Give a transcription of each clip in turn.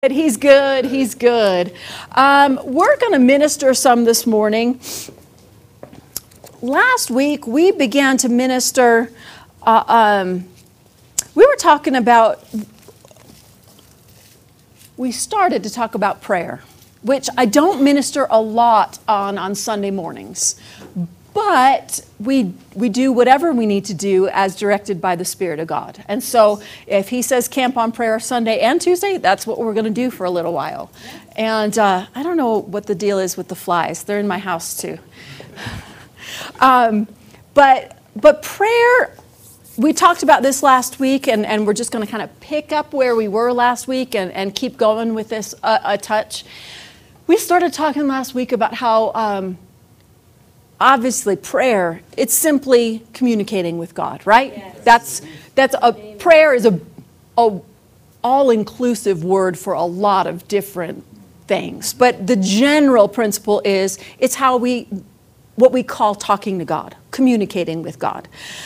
He's good. He's good. We're going to minister some this morning. Last week, we began to minister. We started to talk about prayer, which I don't minister a lot on Sunday mornings. But we do whatever we need to do as directed by the Spirit of God. And so if he says camp on prayer Sunday and Tuesday, that's what we're going to do for a little while. And I don't know what the deal is with the flies. They're in my house too. But prayer, we talked about this last week, and we're just going to kind of pick up where we were last week and keep going with this a touch. We started talking last week about how obviously prayer, it's simply communicating with God, right? Yes. Prayer is a all-inclusive word for a lot of different things. But the general principle is it's what we call talking to God, communicating with God.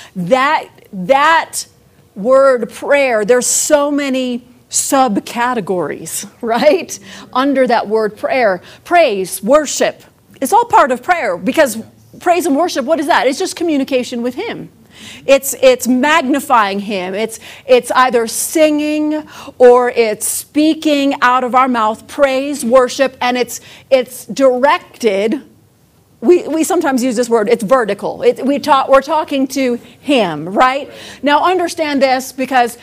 That word prayer, there's so many subcategories, right? Under that word prayer. Praise, worship. It's all part of prayer because praise and worship, what is that? It's just communication with Him. It's magnifying Him. It's either singing or it's speaking out of our mouth, praise, worship, and it's directed. We sometimes use this word, it's vertical. We're talking to Him, right? Now understand this, because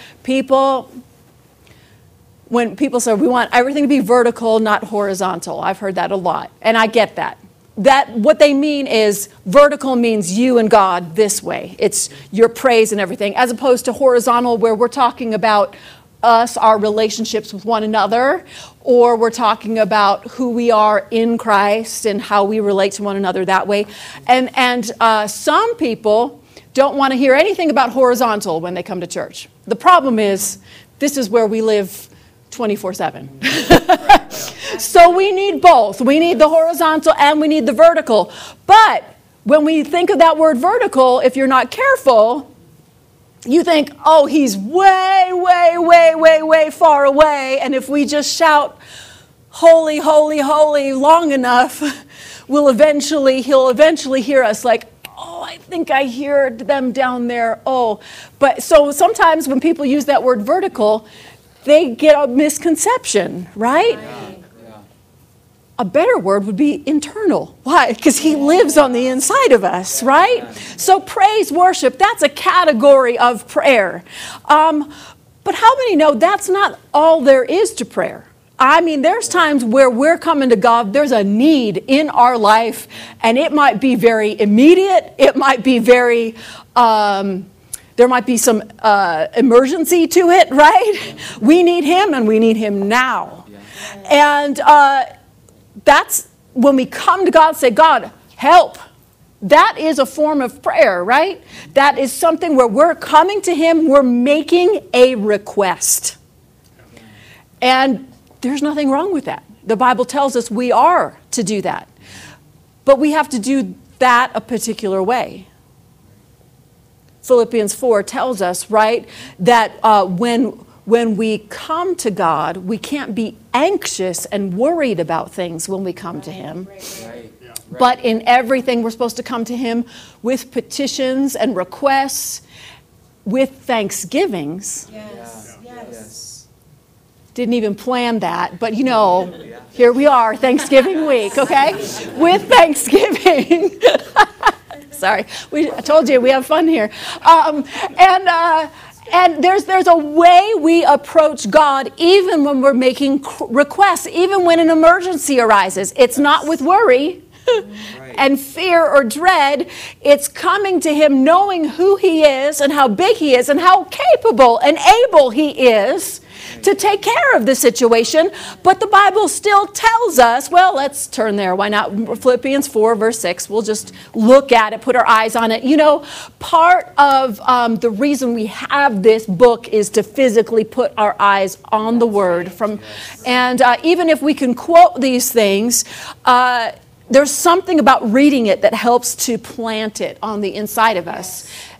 when people say we want everything to be vertical, not horizontal, I've heard that a lot, and I get that. What they mean is vertical means you and God this way. It's your praise and everything, as opposed to horizontal, where we're talking about us, our relationships with one another, or we're talking about who we are in Christ and how we relate to one another that way. And some people don't want to hear anything about horizontal when they come to church. The problem is, this is where we live 24/7. So we need both. We need the horizontal and we need the vertical. But when we think of that word vertical, if you're not careful, you think, oh, He's way, way, way, way, way far away. And if we just shout, holy, holy, holy, long enough, He'll eventually hear us like, oh, I think I hear them down there. Oh, but so sometimes when people use that word vertical, they get a misconception, right? Yeah. A better word would be internal. Why? Because He lives on the inside of us, right? So praise, worship, that's a category of prayer. But how many know that's not all there is to prayer? I mean, there's times where we're coming to God, there's a need in our life, and it might be very immediate. It might be very... there might be some emergency to it, right? We need Him, and we need Him now. And that's when we come to God and say, God, help. That is a form of prayer, right? That is something where we're coming to Him, we're making a request. And there's nothing wrong with that. The Bible tells us we are to do that. But we have to do that a particular way. Philippians 4 tells us, right, that when we come to God, we can't be anxious and worried about things when we come to Him. Right. But in everything, we're supposed to come to Him with petitions and requests, with thanksgivings. Yes. Didn't even plan that, but here we are, Thanksgiving week, okay? With thanksgiving. Sorry, I told you we have fun here. And there's a way we approach God even when we're making requests, even when an emergency arises. It's not with worry and fear or dread. It's coming to Him knowing who He is and how big He is and how capable and able He is to take care of the situation. But the Bible still tells us, well, let's turn there. Why not? Philippians 4, verse 6. We'll just look at it, put our eyes on it. Part of the reason we have this book is to physically put our eyes on the Word. And even if we can quote these things, there's something about reading it that helps to plant it on the inside of us.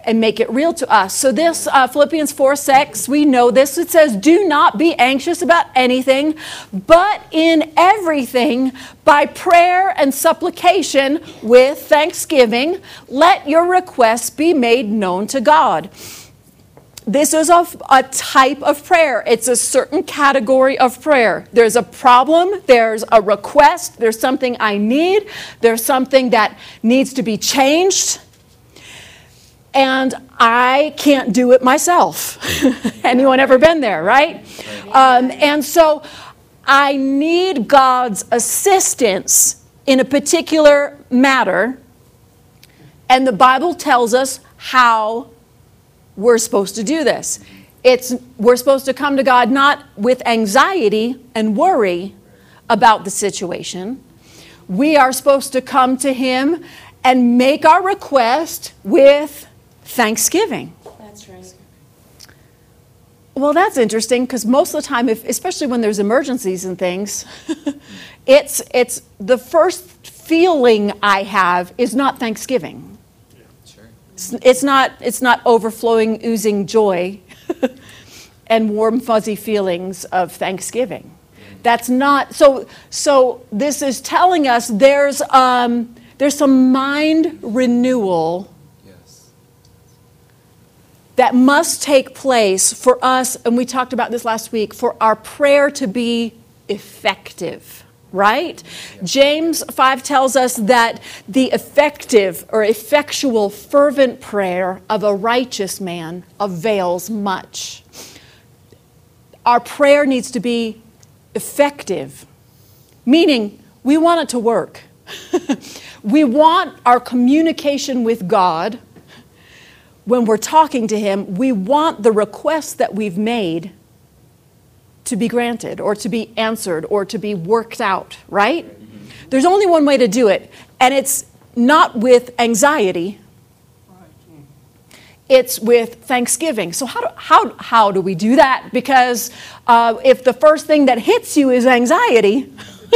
and make it real to us. So this Philippians 4:6, we know this. It says, do not be anxious about anything, but in everything, by prayer and supplication with thanksgiving, let your requests be made known to God. This is a type of prayer. It's a certain category of prayer. There's a problem, there's a request, there's something I need, there's something that needs to be changed, and I can't do it myself. Anyone ever been there, right? And so I need God's assistance in a particular matter, and the Bible tells us how we're supposed to do this. We're supposed to come to God not with anxiety and worry about the situation. We are supposed to come to Him and make our request with thanksgiving. That's right. Well, that's interesting, because most of the time, especially when there's emergencies and things, it's the first feeling I have is not thanksgiving. It's not overflowing, oozing joy and warm, fuzzy feelings of thanksgiving. That's not, so this is telling us there's some mind renewal that must take place for us, and we talked about this last week, for our prayer to be effective. Right? James 5 tells us that the effective or effectual fervent prayer of a righteous man avails much. Our prayer needs to be effective, meaning we want it to work. We want our communication with God, when we're talking to Him, we want the requests that we've made to be granted or to be answered or to be worked out, right? There's only one way to do it, and it's not with anxiety. It's with thanksgiving. So how do we do that? Because if the first thing that hits you is anxiety,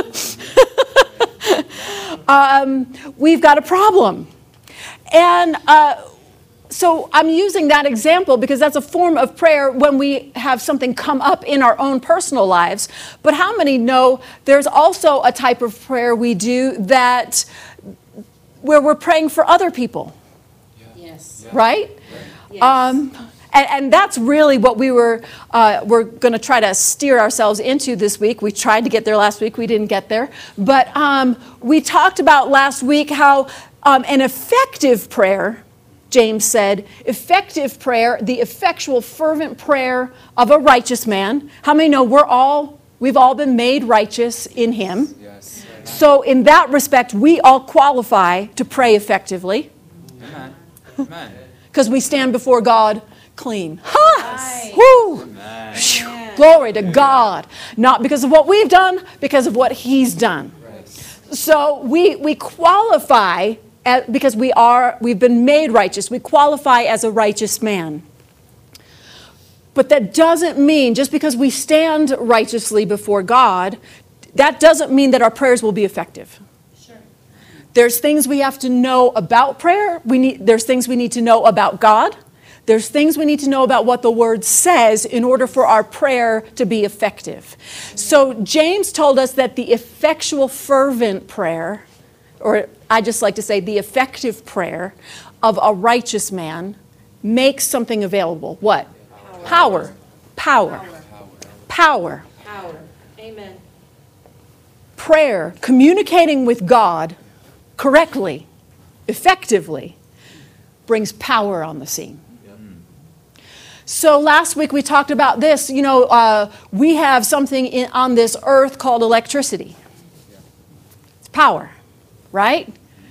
we've got a problem. And so I'm using that example because that's a form of prayer when we have something come up in our own personal lives. But how many know there's also a type of prayer we do that where we're praying for other people? Yes. Right? Yes. And that's really what we're going to try to steer ourselves into this week. We tried to get there last week. We didn't get there. But we talked about last week how an effective prayer, James said, effective prayer, the effectual fervent prayer of a righteous man. How many know we've all been made righteous in Him? Yes. So in that respect, we all qualify to pray effectively. Amen. Because we stand before God clean. Right. Woo! Amen. Glory to God. Not because of what we've done, because of what He's done. Right. So we qualify because we've been made righteous. We qualify as a righteous man. But that doesn't mean, just because we stand righteously before God, that doesn't mean that our prayers will be effective. Sure. There's things we have to know about prayer. There's things we need to know about God. There's things we need to know about what the Word says in order for our prayer to be effective. So James told us that the effectual fervent prayer, or I just like to say the effective prayer of a righteous man, makes something available. What? Power. Power. Amen. Prayer, communicating with God correctly, effectively, brings power on the scene. So last week we talked about this. We have something on this earth called electricity. It's power, right?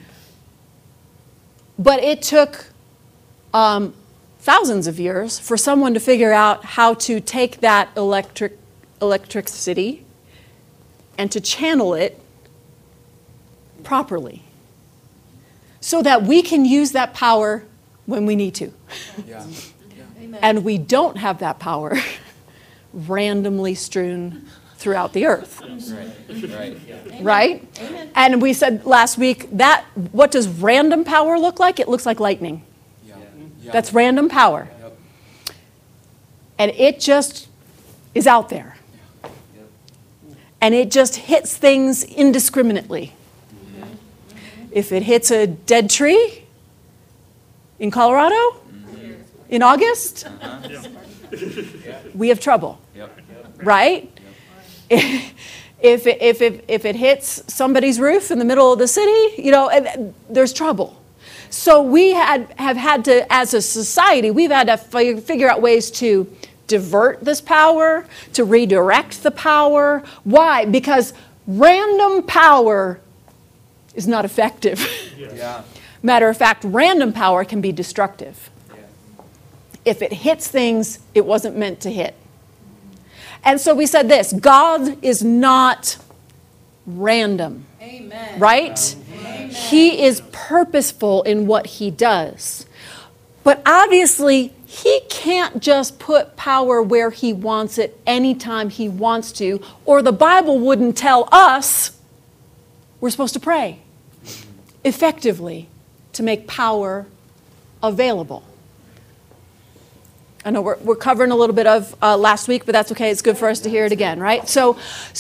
But it took thousands of years for someone to figure out how to take that electricity and to channel it properly so that we can use that power when we need to. Yeah. And we don't have that power randomly strewn throughout the earth. Right? Amen. And we said last week that what does random power look like? It looks like lightning. Yeah. That's random power. Yep. And it just is out there. And it just hits things indiscriminately. If it hits a dead tree in Colorado in August, we have trouble, Yep. right? If it hits somebody's roof in the middle of the city, you know, there's trouble. So we have had to, as a society, we've had to figure out ways to divert this power, to redirect the power. Why? Because random power is not effective. Yeah. Matter of fact, random power can be destructive. Yeah. If it hits things it wasn't meant to hit. And so we said this, God is not random, Amen. right? Amen. He is purposeful in what he does. But obviously, he can't just put power where he wants it anytime he wants to, or the Bible wouldn't tell us we're supposed to pray effectively to make power available. I know we're covering a little bit of last week, but that's okay. It's good for us to hear it again, right? So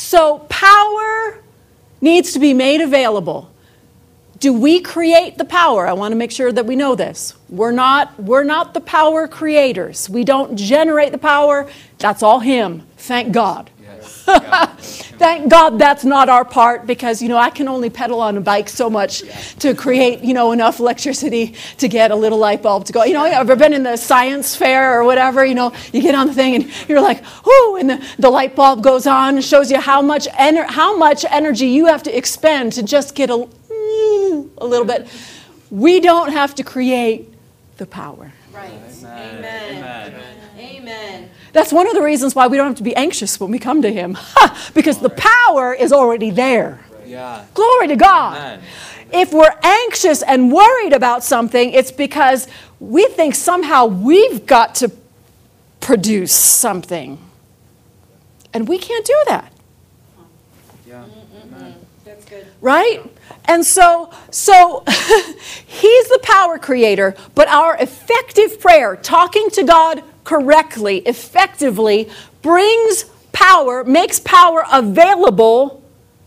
power needs to be made available. Do we create the power? I want to make sure that we know this. We're not the power creators. We don't generate the power. That's all him. Thank God. Yes. Yeah. Thank God that's not our part, because, you know, I can only pedal on a bike so much to create, you know, enough electricity to get a little light bulb to go. You know, ever been in the science fair or whatever, you know, you get on the thing and you're like, whoo, and the light bulb goes on and shows you how much energy you have to expend to just get a little bit. We don't have to create the power. Right. Amen. Amen. Amen. Amen. That's one of the reasons why we don't have to be anxious when we come to him. Because the power is already there. Yeah. Glory to God. Amen. If we're anxious and worried about something, it's because we think somehow we've got to produce something. And we can't do that, Yeah. Amen. That's good. right? And so he's the power creator, but our effective prayer, talking to God correctly, effectively, brings power, makes power available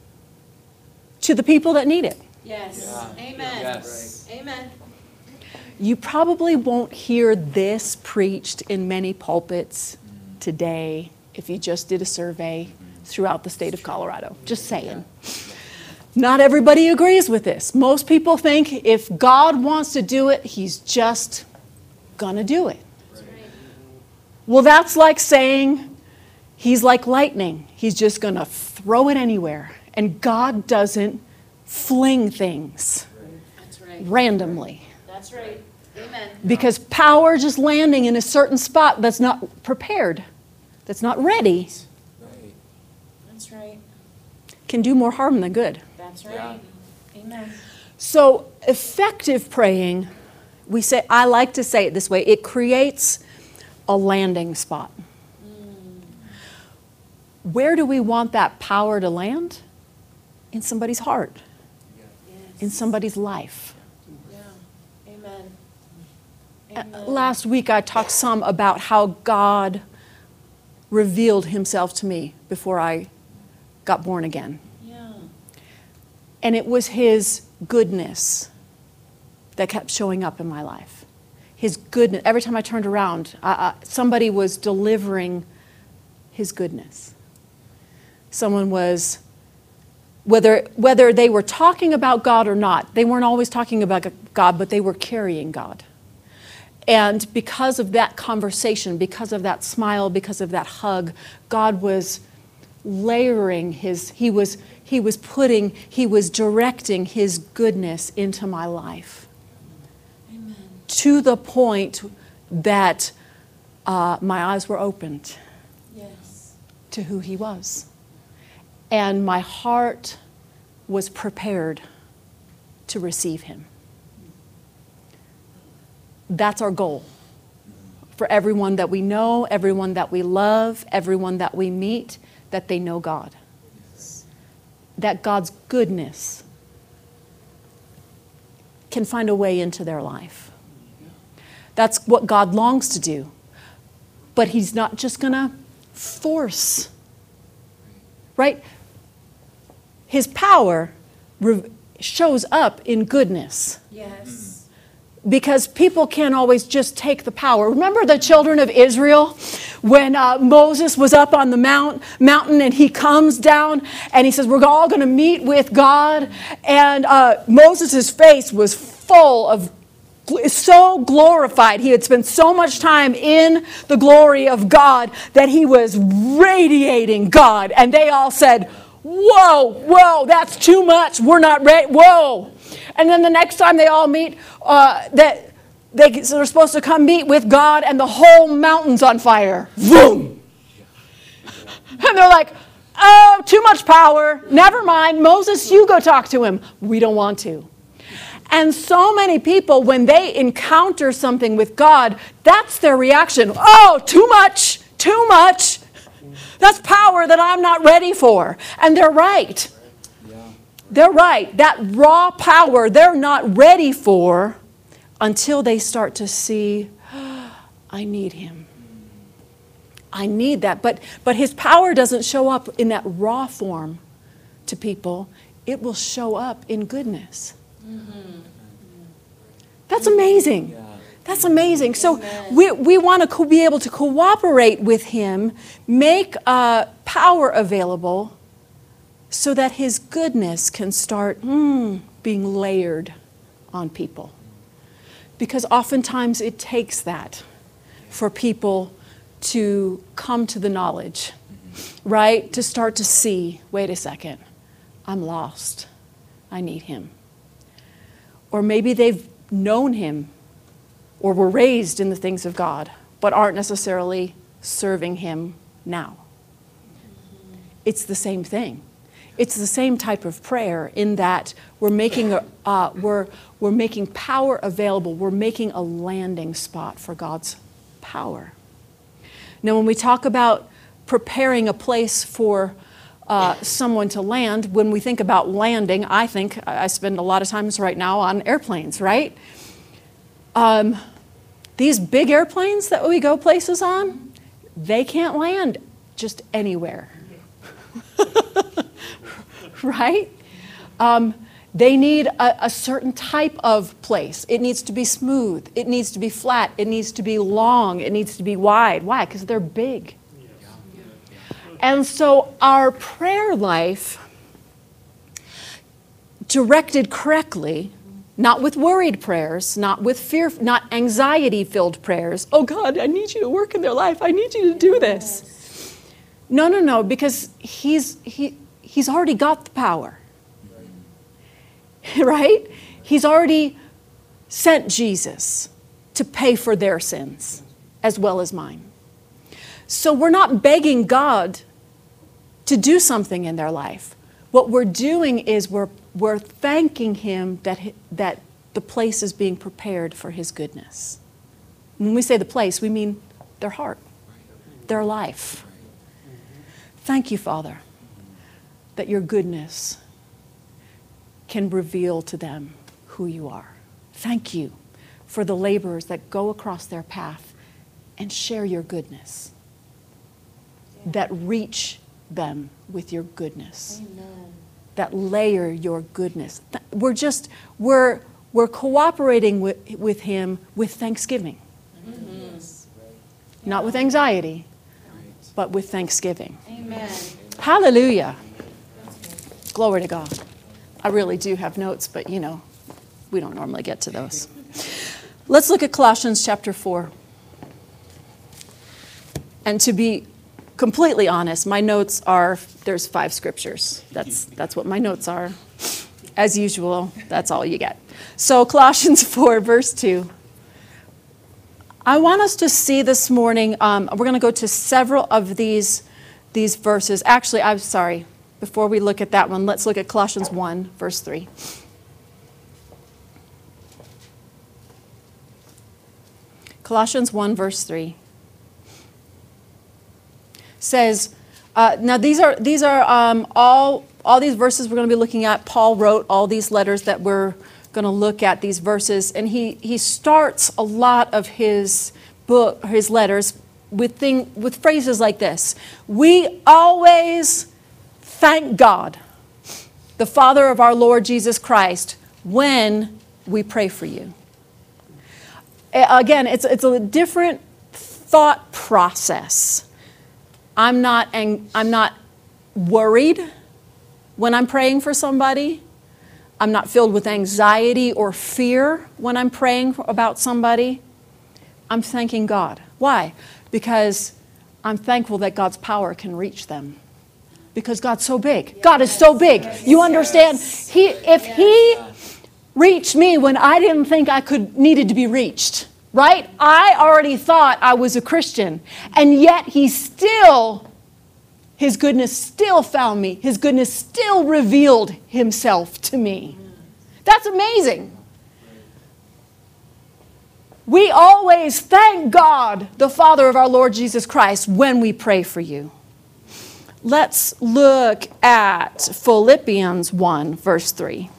to the people that need it. Yes. Yeah. Amen. Yes. Amen. You probably won't hear this preached in many pulpits today if you just did a survey throughout the state of Colorado. Just saying. Not everybody agrees with this. Most people think if God wants to do it, he's just gonna do it. Well, that's like saying he's like lightning. He's just gonna throw it anywhere. And God doesn't fling things That's right. randomly. That's right. Amen. Because power just landing in a certain spot that's not prepared, that's not ready, Right. That's right. can do more harm than good. That's right. Amen. So effective praying, I like to say it this way, it creates a landing spot. Where do we want that power to land? In somebody's heart, in somebody's life. Yeah. Amen. Amen. Last week I talked some about how God revealed himself to me before I got born again. Yeah. And it was his goodness that kept showing up in my life. His goodness. Every time I turned around, somebody was delivering his goodness. Someone was, whether they were talking about God or not, they weren't always talking about God, but they were carrying God. And because of that conversation, because of that smile, because of that hug, God was layering he was directing his goodness into my life. Amen. To the point that my eyes were opened Yes. to who he was. And my heart was prepared to receive him. That's our goal. For everyone that we know, everyone that we love, everyone that we meet, that they know God. That God's goodness can find a way into their life. That's what God longs to do. But he's not just going to force, right? His power shows up in goodness. Yes. Because people can't always just take the power. Remember the children of Israel when Moses was up on the mountain and he comes down and he says, we're all going to meet with God. And Moses' face was full of, so glorified. He had spent so much time in the glory of God that he was radiating God. And they all said, whoa, that's too much. We're not ready. Whoa. And then the next time they all meet, they're supposed to come meet with God, and the whole mountain's on fire. Boom! And they're like, oh, too much power. Never mind. Moses, you go talk to him. We don't want to. And so many people, when they encounter something with God, that's their reaction. Oh, too much. That's power that I'm not ready for. And they're right. They're right. That raw power they're not ready for until they start to see, I need him. I need that. But his power doesn't show up in that raw form to people. It will show up in goodness. Mm-hmm. That's amazing. That's amazing. So we want to be able to cooperate with him, make power available, so that his goodness can start being layered on people. Because oftentimes it takes that for people to come to the knowledge, right? To start to see, wait a second, I'm lost. I need him. Or maybe they've known him or were raised in the things of God, but aren't necessarily serving him now. It's the same thing. It's the same type of prayer in that we're making we're making power available. We're making a landing spot for God's power. Now, when we talk about preparing a place for someone to land, when we think about landing, I spend a lot of times right now on airplanes, right? These big airplanes that we go places on, they can't land just anywhere. Right? They need a certain type of place. It needs to be smooth. It needs to be flat. It needs to be long. It needs to be wide. Why? Because they're big. And so our prayer life, directed correctly, not with worried prayers, not with fear, not anxiety-filled prayers. Oh God, I need you to work in their life. I need you to do this. No, because he's already got the power. Right? He's already sent Jesus to pay for their sins as well as mine. So we're not begging God to do something in their life. What we're doing is we're thanking him that the place is being prepared for his goodness. When we say the place, we mean their heart, their life. Thank you, Father, that your goodness can reveal to them who you are. Thank you for the laborers that go across their path and share your goodness, that reach them with your goodness, Amen. that layer your goodness. We're cooperating with him with thanksgiving. Mm-hmm. Not with anxiety, but with thanksgiving. Amen. Hallelujah. Glory to God. I really do have notes, but we don't normally get to those. Let's look at Colossians chapter 4. And to be completely honest, my notes are, there's 5 scriptures. That's what my notes are. As usual, that's all you get. So Colossians 4, verse 2. I want us to see this morning, we're going to go to several of these verses. Actually, I'm sorry. Before we look at that one, let's look at Colossians 1, verse 3. Colossians 1, verse 3 says, now these are all these verses we're going to be looking at. Paul wrote all these letters that we're going to look at these verses, and he starts a lot of his book, his letters, with phrases like this. We always thank God, the Father of our Lord Jesus Christ, when we pray for you. Again, it's a different thought process. I'm not worried when I'm praying for somebody. I'm not filled with anxiety or fear when I'm praying about somebody. I'm thanking God. Why? Because I'm thankful that God's power can reach them. Because God's so big. Yes. God is so big. Yes. You understand? Yes. If He reached me when I didn't think I needed to be reached, right? I already thought I was a Christian. And yet His goodness still found me. His goodness still revealed Himself to me. That's amazing. We always thank God, the Father of our Lord Jesus Christ, when we pray for you. Let's look at Philippians 1, verse 3.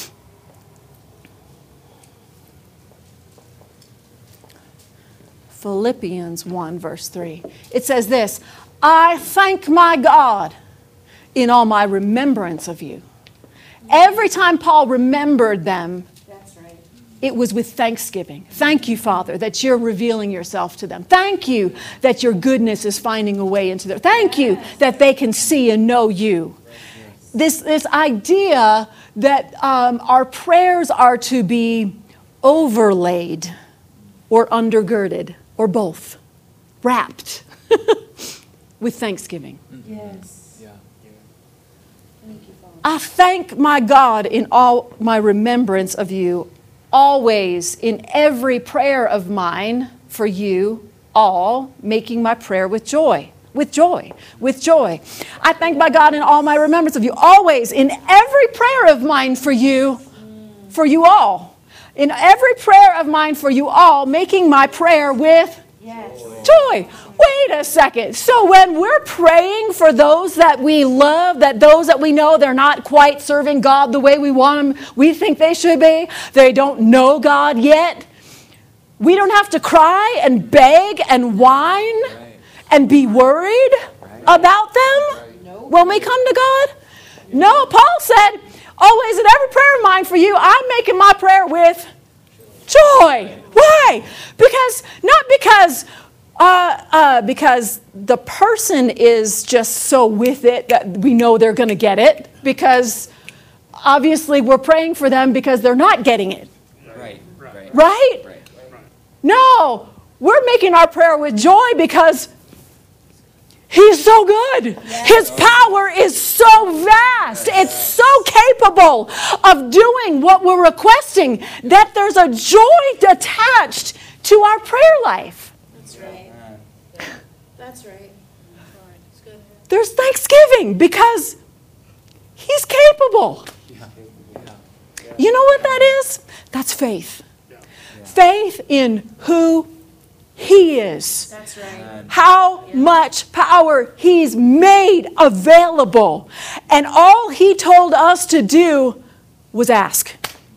Philippians 1, verse 3. It says this, I thank my God in all my remembrance of you. Every time Paul remembered them, it was with thanksgiving. Thank you, Father, that you're revealing yourself to them. Thank you that your goodness is finding a way into them. Thank you that they can see and know you. This idea that our prayers are to be overlaid or undergirded or both, wrapped with thanksgiving. Yes. Yeah. Thank you, Father. I thank my God in all my remembrance of you, always in every prayer of mine for you all, making my prayer with joy. With joy. With joy. I thank my God in all my remembrance of you, always in every prayer of mine for you all. In every prayer of mine for you all, making my prayer with joy. Wait a second. So when we're praying for those that we love, that those that we know they're not quite serving God the way we want them, we think they should be, they don't know God yet, we don't have to cry and beg and whine and be worried about them when we come to God? No, Paul said, always in every prayer of mine for you, I'm making my prayer with joy. Why? Not because the person is just so with it that we know they're going to get it, because obviously we're praying for them because they're not getting it. Right? No, we're making our prayer with joy because He's so good. Yes. His power is so vast. It's so capable of doing what we're requesting that there's a joy attached to our prayer life. That's right. That's right. It's good. There's thanksgiving because He's capable. You know what that is? That's faith. Faith in who He is. That's right. How much power He's made available. And all He told us to do was ask.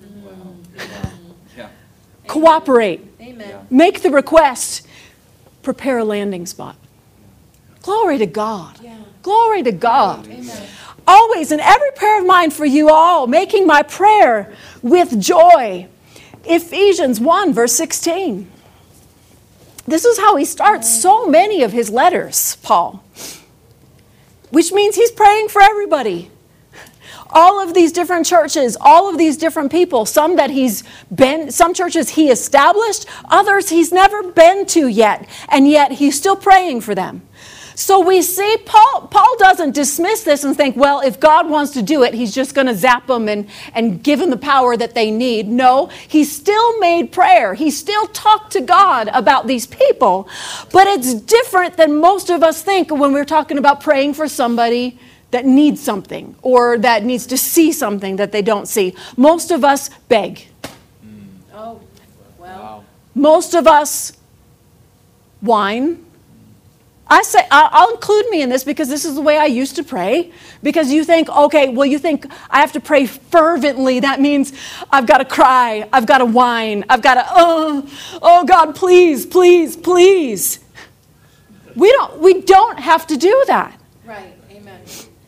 Cooperate. Amen. Make the request. Prepare a landing spot. Glory to God. Yeah. Glory to God. Amen. Always in every prayer of mine for you all, making my prayer with joy. Ephesians 1, verse 16. This is how he starts so many of his letters, Paul. Which means he's praying for everybody. All of these different churches, all of these different people, some churches he established, others he's never been to yet, and yet he's still praying for them. So we see Paul doesn't dismiss this and think, well, if God wants to do it, He's just going to zap them and give them the power that they need. No, he still made prayer. He still talked to God about these people. But it's different than most of us think when we're talking about praying for somebody that needs something or that needs to see something that they don't see. Most of us beg. Oh, well. Most of us whine. I say, I'll include me in this because this is the way I used to pray. Because you think, okay, well, you think I have to pray fervently. That means I've got to cry. I've got to whine. I've got to, oh God, please, please, please. We don't have to do that. Right. Amen.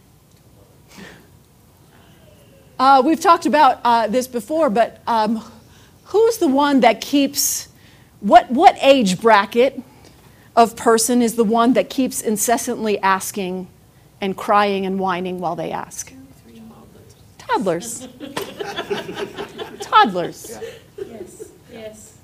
We've talked about this before, but who's the one that keeps, what age bracket of person is the one that keeps incessantly asking and crying and whining while they ask? Toddlers. Toddlers. Yes. Yes.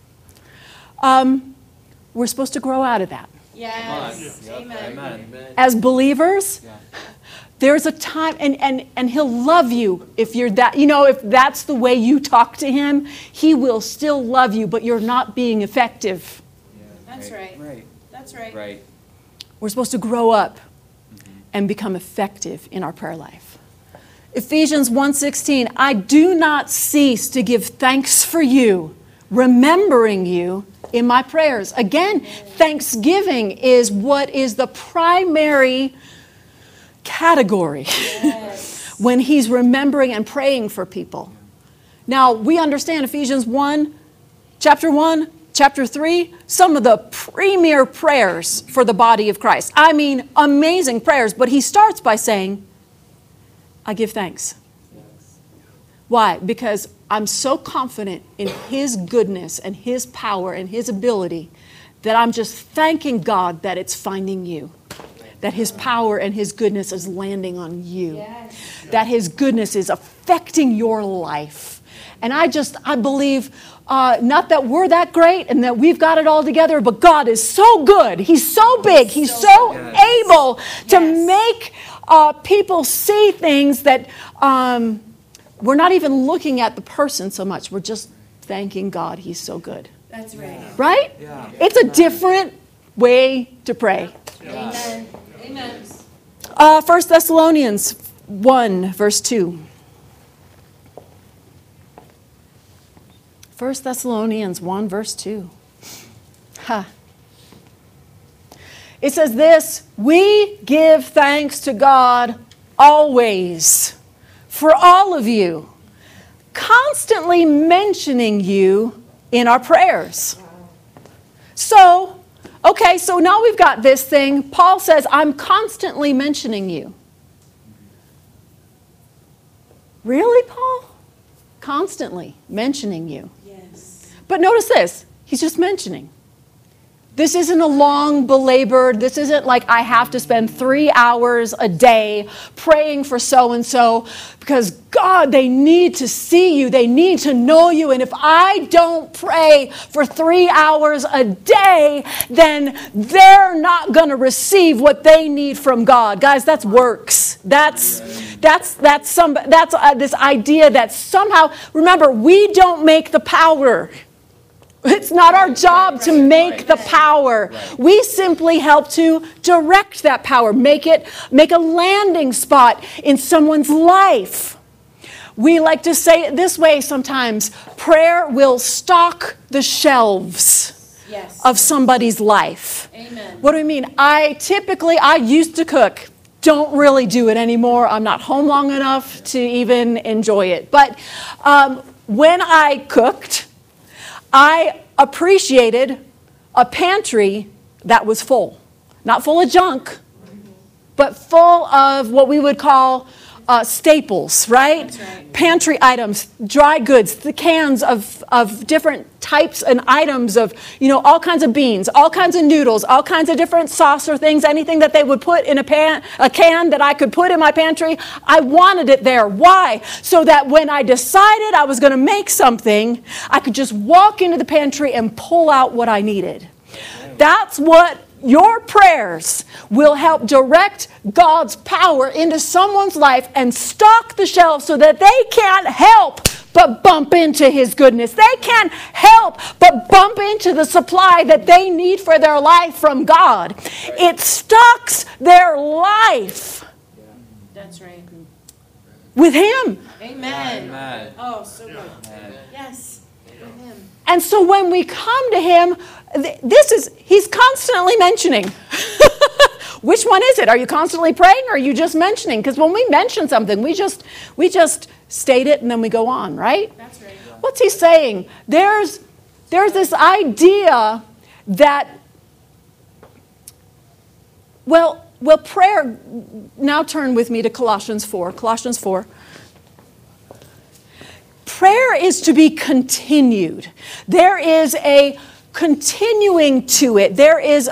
We're supposed to grow out of that. Yes. Yep. Amen. Amen. As believers, Yeah. there's a time, and he'll love you if you're that, if that's the way you talk to him, he will still love you, but you're not being effective. Yeah. That's right. Right. That's right. Right. We're supposed to grow up and become effective in our prayer life. Ephesians 1:16, I do not cease to give thanks for you, remembering you in my prayers. Again, thanksgiving is what is the primary category Yes. when he's remembering and praying for people. Now, we understand Ephesians 1, chapter 3, some of the premier prayers for the body of Christ. I mean, amazing prayers, but he starts by saying, I give thanks. Why? Because I'm so confident in his goodness and his power and his ability that I'm just thanking God that it's finding you. That his power and his goodness is landing on you. Yes. That his goodness is affecting your life. And I believe, not that we're that great and that we've got it all together, but God is so good. He's so big. He's so Yes. able to Yes. make people see things that we're not even looking at the person so much. We're just thanking God. He's so good. That's right. Right? Yeah. It's a different way to pray. Amen. Amen. 1 Thessalonians 1, verse 2. 1 Thessalonians 1, verse 2. It says this, we give thanks to God always for all of you, constantly mentioning you in our prayers. So now we've got this thing. Paul says, I'm constantly mentioning you. Really, Paul? Constantly mentioning you. Yes. But notice this. He's just mentioning. This isn't a long belabored, this isn't like I have to spend 3 hours a day praying for so-and-so because God, they need to see you, they need to know you, and if I don't pray for 3 hours a day, then they're not going to receive what they need from God. Guys, that's works. That's this idea that somehow, remember, we don't make the power. It's not our job to make the power. We simply help to direct that power, make a landing spot in someone's life. We like to say it this way sometimes. Prayer will stock the shelves Yes. of somebody's life. Amen. What do we mean? I used to cook. Don't really do it anymore. I'm not home long enough to even enjoy it. But when I cooked, I appreciated a pantry that was full. Not full of junk, but full of what we would call staples, right? That's right. Pantry items, dry goods, the cans of different types and items of, all kinds of beans, all kinds of noodles, all kinds of different sauce or things, anything that they would put in a can that I could put in my pantry. I wanted it there. Why? So that when I decided I was going to make something, I could just walk into the pantry and pull out what I needed. That's what your prayers will help direct God's power into someone's life and stock the shelves so that they can't help but bump into his goodness. They can't help but bump into the supply that they need for their life from God. It stocks their life That's right. with him. Amen. Amen. Oh, so good. Amen. Yes. Amen. And so when we come to him, he's constantly mentioning. Which one is it? Are you constantly praying or are you just mentioning? Because when we mention something, we just state it and then we go on, right? That's right. What's he saying? There's this idea that, well, prayer, now turn with me to Colossians 4. Colossians 4. Prayer is to be continued. There is a continuing to it. There is,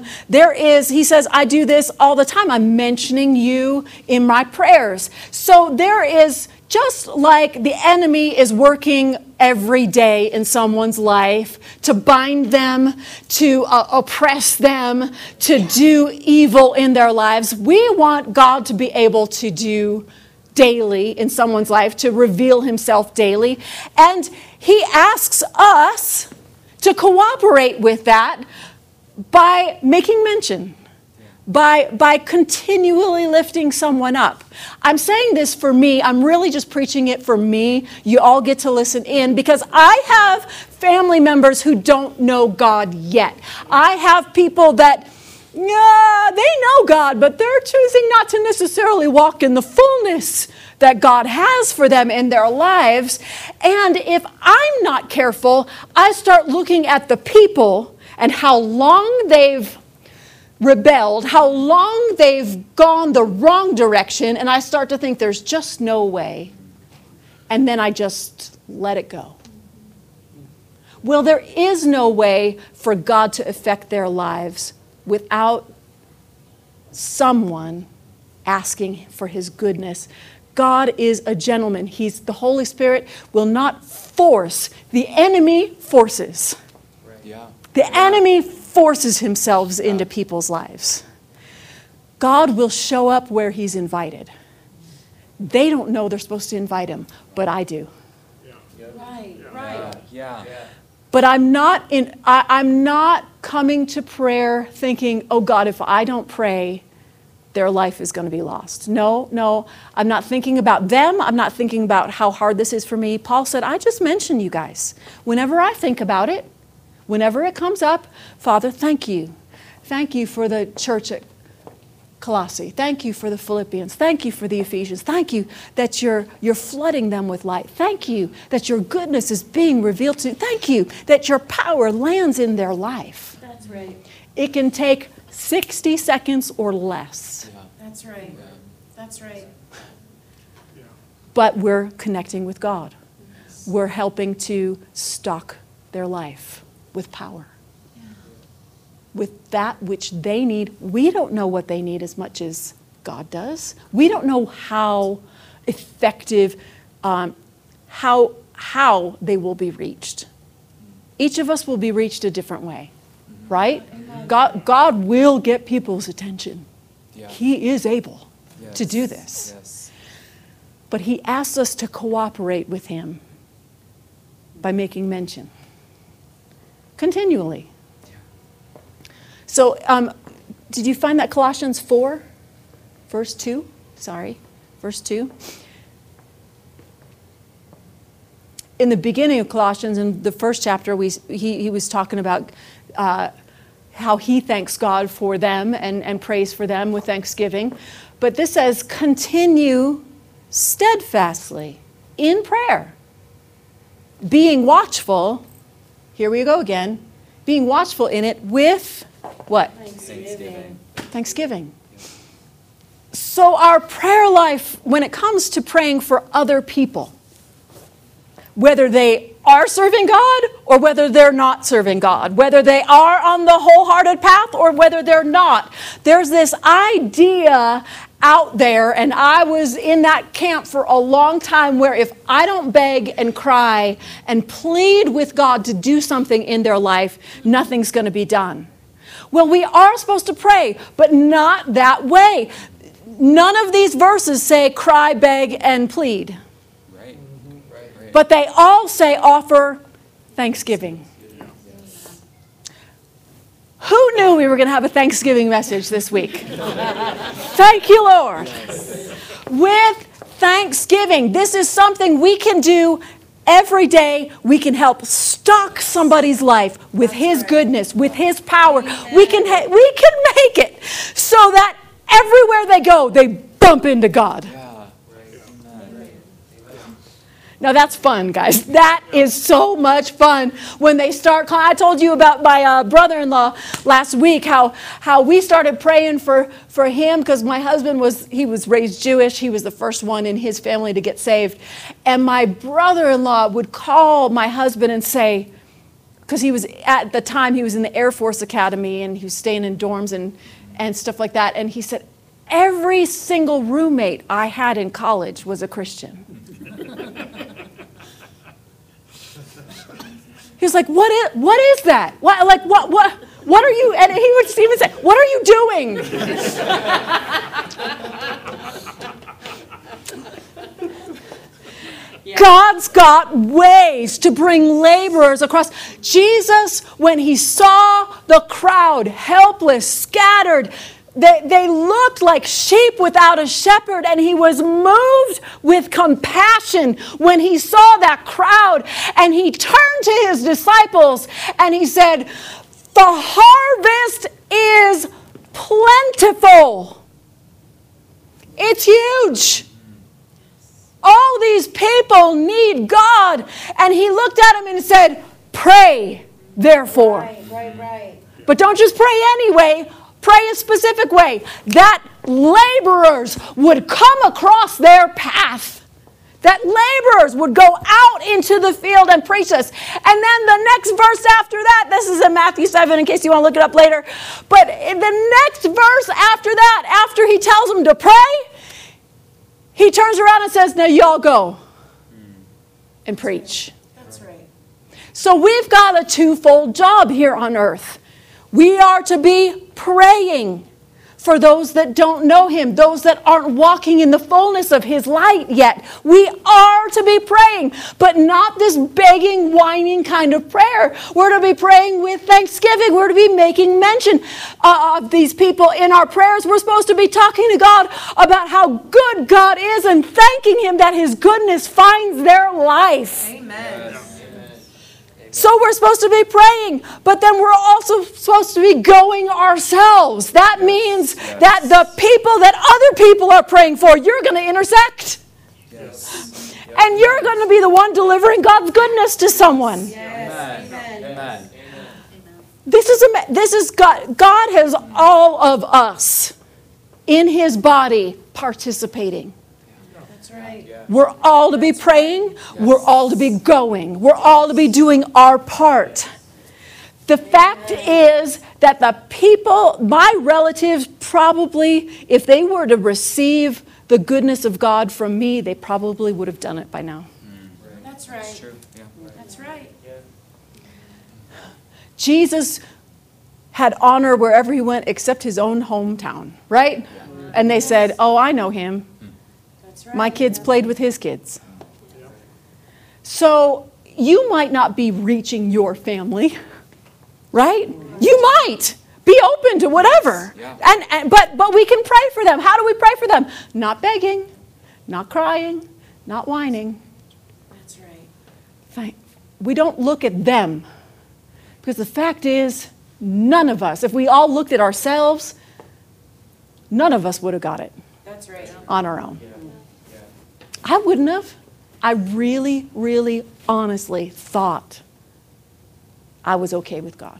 he says, I do this all the time. I'm mentioning you in my prayers. So there is, just like the enemy is working every day in someone's life to bind them, to oppress them, to do evil in their lives, we want God to be able to do daily in someone's life, to reveal himself daily. And he asks us to cooperate with that by making mention, by continually lifting someone up. I'm saying this for me. I'm really just preaching it for me. You all get to listen in because I have family members who don't know God yet. I have people that, yeah, they know God, but they're choosing not to necessarily walk in the fullness that God has for them in their lives. And if I'm not careful, I start looking at the people and how long they've rebelled, how long they've gone the wrong direction, and I start to think there's just no way. And then I just let it go. Well, there is no way for God to affect their lives without someone asking for his goodness. God is a gentleman. The Holy Spirit will not force. The enemy forces. Right. Yeah. The enemy forces himself into people's lives. God will show up where he's invited. They don't know they're supposed to invite him, but I do. Right. Yeah. But I'm not coming to prayer thinking, oh God, if I don't pray, their life is going to be lost. No, I'm not thinking about them. I'm not thinking about how hard this is for me. Paul said, I just mention you guys. Whenever I think about it, whenever it comes up, Father, thank you. Thank you for the church at Colossae. Thank you for the Philippians. Thank you for the Ephesians. Thank you that you're flooding them with light. Thank you that your goodness is being revealed to them. Thank you that your power lands in their life. That's right. It can take 60 seconds or less. Yeah. That's right. Yeah. That's right. But we're connecting with God. We're helping to stock their life with power. With that which they need. We don't know what they need as much as God does. We don't know how effective, how they will be reached. Each of us will be reached a different way, right? God will get people's attention. Yeah. He is able Yes. to do this. Yes. But he asks us to cooperate with him by making mention continually. So, did you find that Colossians 4, verse 2? Sorry, verse 2. In the beginning of Colossians, in the first chapter, he was talking about how he thanks God for them and prays for them with thanksgiving. But this says, continue steadfastly in prayer, being watchful. Here we go again. Being watchful in it with what? Thanksgiving. Thanksgiving. So our prayer life, when it comes to praying for other people, whether they are serving God or whether they're not serving God, whether they are on the wholehearted path or whether they're not, there's this idea out there, and I was in that camp for a long time, where if I don't beg and cry and plead with God to do something in their life, nothing's going to be done. Well, we are supposed to pray, but not that way. None of these verses say cry, beg, and plead. Right. Right. But they all say offer thanksgiving. Who knew we were going to have a Thanksgiving message this week? Thank you, Lord. With thanksgiving, this is something we can do Every day we can help stock somebody's life with His goodness, with His power. We can make it so that everywhere they go, they bump into God. Yeah. Amen. Now that's fun, guys. That is so much fun when they start calling. I told you about my brother-in-law last week, how we started praying for him because my husband was raised Jewish. He was the first one in his family to get saved. And my brother-in-law would call my husband and say, because at the time he was in the Air Force Academy and he was staying in dorms and stuff like that. And he said, every single roommate I had in college was a Christian. He was like, what is that? What are you? And he would even say, what are you doing? Yeah. God's got ways to bring laborers across. Jesus, when he saw the crowd, helpless, scattered, they looked like sheep without a shepherd, and he was moved with compassion when he saw that crowd. And he turned to his disciples and he said, the harvest is plentiful. It's huge. All these people need God. And he looked at him and said, pray, therefore. Right. But don't just pray anyway. Pray a specific way, that laborers would come across their path, that laborers would go out into the field and preach us. And then the next verse after that, this is in Matthew 7 in case you want to look it up later, but in the next verse after that, after he tells them to pray, he turns around and says, now y'all go and preach. That's right. So we've got a twofold job here on earth. We are to be praying for those that don't know him, those that aren't walking in the fullness of his light yet. We are to be praying, but not this begging, whining kind of prayer. We're to be praying with thanksgiving. We're to be making mention of these people in our prayers. We're supposed to be talking to God about how good God is and thanking him that his goodness finds their life. Amen. So we're supposed to be praying, but then we're also supposed to be going ourselves. That means that the people that other people are praying for, you're going to intersect. Yes. And you're going to be the one delivering God's goodness to someone. Yes. Amen. This is God. God has all of us in his body participating. That's right. We're all to be praying. We're all to be going. We're all to be doing our part. The fact is that the people, my relatives, probably, if they were to receive the goodness of God from me, they probably would have done it by now. That's right. That's true. Yeah. That's right. Jesus had honor wherever he went except his own hometown, right? And they said, oh, I know him. That's right. My kids played with his kids. So you might not be reaching your family, right? You might be open to whatever. Yeah. But we can pray for them. How do we pray for them? Not begging, not crying, not whining. That's right. We don't look at them. Because the fact is, none of us, if we all looked at ourselves, none of us would have got it That's right. on our own. I wouldn't have. I really, really, honestly thought I was okay with God.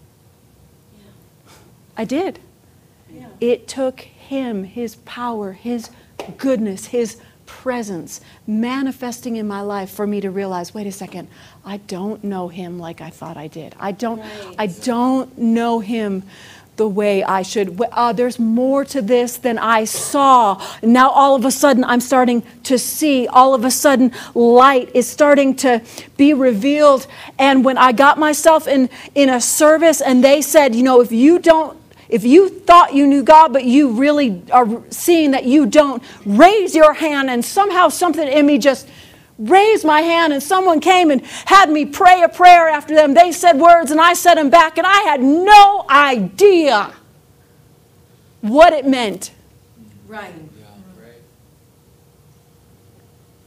I did. Yeah. It took him, his power, his goodness, his presence manifesting in my life for me to realize, wait a second, I don't know him like I thought I did. I don't know him the way I should. There's more to this than I saw. Now all of a sudden I'm starting to see. All of a sudden light is starting to be revealed. And when I got myself in a service and they said, you know, if you thought you knew God, but you really are seeing that you don't, raise your hand. And somehow something in me just raised my hand, and someone came and had me pray a prayer after them. They said words and I said them back, and I had no idea what it meant. Right.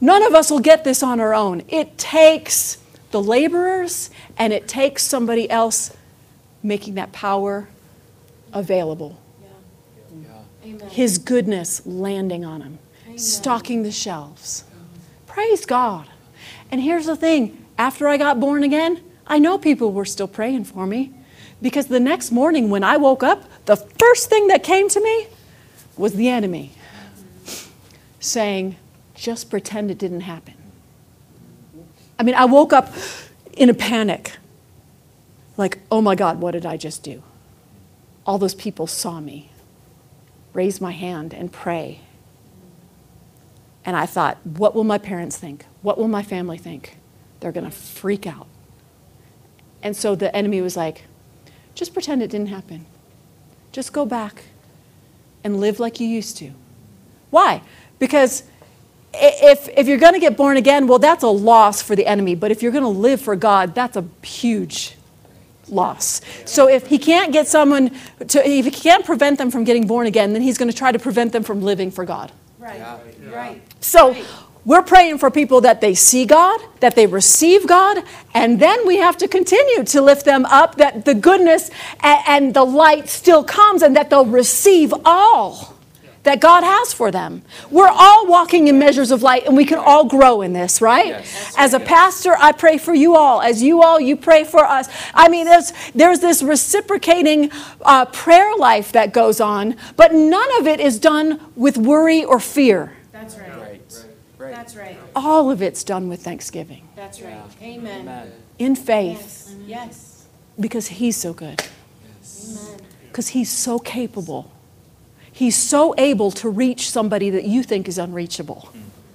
None of us will get this on our own. It takes the laborers, and it takes somebody else making that power available. Amen. His goodness landing on them, stocking the shelves. Praise God. And here's the thing. After I got born again, I know people were still praying for me, because the next morning when I woke up, the first thing that came to me was the enemy saying, just pretend it didn't happen. I mean, I woke up in a panic. Like, oh my God, what did I just do? All those people saw me raise my hand and pray. And I thought, what will my parents think? What will my family think? They're going to freak out. And so the enemy was like, just pretend it didn't happen. Just go back and live like you used to. Why? Because if you're going to get born again, well, that's a loss for the enemy. But if you're going to live for God, that's a huge loss. So if he can't get someone if he can't prevent them from getting born again, then he's going to try to prevent them from living for God. Right. Yeah. Right. So we're praying for people that they see God, that they receive God, and then we have to continue to lift them up, that the goodness and the light still comes, and that they'll receive all that God has for them. We're all walking in measures of light, and we can all grow in this, right? Yes. As a pastor, I pray for you all. As you pray for us. I mean, there's this reciprocating prayer life that goes on, but none of it is done with worry or fear. That's right. Right. That's right. All of it's done with thanksgiving, That's right. Amen. Amen. in faith, Yes. Yes. because he's so good, Amen. because he's so capable. He's so able to reach somebody that you think is unreachable.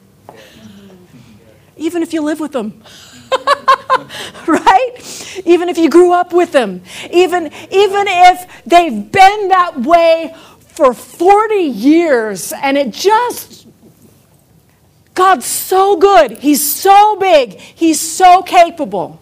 Even if you live with them. Right? Even if you grew up with them. Even if they've been that way for 40 years and it just... God's so good. He's so big. He's so capable.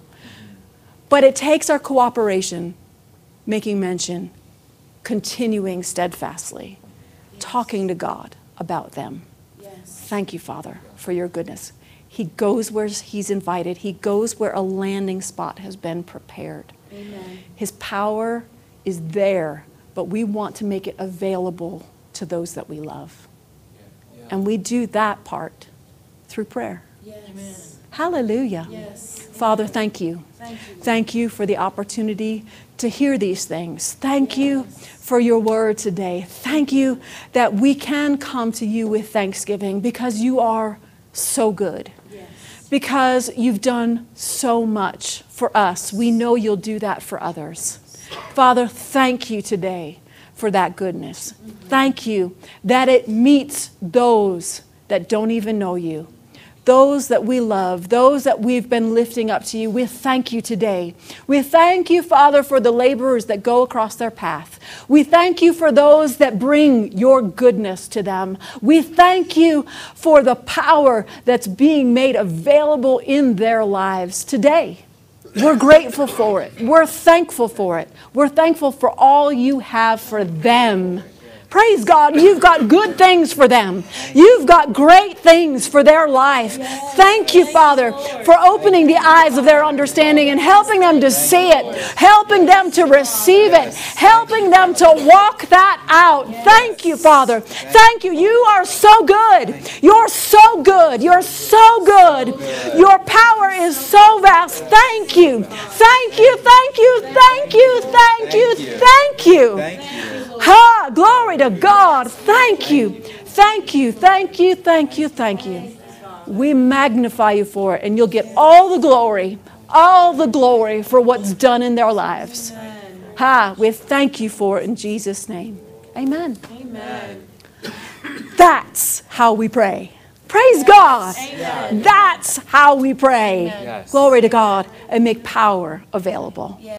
But it takes our cooperation, making mention, continuing steadfastly, talking to God about them. Yes. Thank you, Father, for your goodness. He goes where he's invited. He goes where a landing spot has been prepared. Amen. His power is there, but we want to make it available to those that we love. And we do that part through prayer. Yes. Hallelujah. Yes. Father, thank you. Thank you. Thank you for the opportunity to hear these things. Thank you for your word today. Thank you that we can come to you with thanksgiving because you are so good. Yes. Because you've done so much for us. We know you'll do that for others. Father, thank you today for that goodness. Thank you that it meets those that don't even know you. Those that we love, those that we've been lifting up to you, we thank you today. We thank you, Father, for the laborers that go across their path. We thank you for those that bring your goodness to them. We thank you for the power that's being made available in their lives today. We're grateful for it. We're thankful for it. We're thankful for all you have for them. Praise God, you've got good things for them. You've got great things for their life. Thank you, Father, for opening the eyes of their understanding and helping them to see it, helping them to receive it, helping them to walk that out. Thank you, Father. Thank you. You are so good. You're so good. You're so good. Your power is so vast. Thank you. Thank you. Thank you. Thank you. Thank you. Thank you. Thank you. Ha! Glory to God. Thank you. Thank you. Thank you. Thank you. Thank you. We magnify you for it, and you'll get all the glory for what's done in their lives. Ha! We thank you for it in Jesus' name. Amen. Amen. That's how we pray. Praise God. That's how we pray. Yes. Glory to God, and make power available.